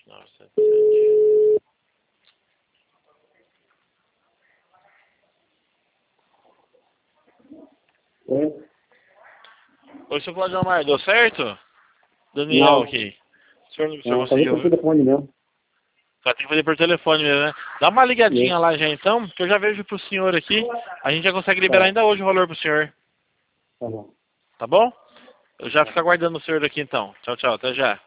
977. Oi, seu Claudio Amar, deu certo? Daniel Não. aqui. O senhor não Não, conseguiu fazer por ouvir? telefone mesmo. Só tem que fazer por telefone mesmo, né? Dá uma ligadinha Isso. lá já então, que eu já vejo pro senhor aqui. A gente já consegue liberar Tá. ainda hoje o valor pro senhor. Tá bom. Tá bom? Eu já fico aguardando o senhor aqui então. Tchau, tchau. Até já.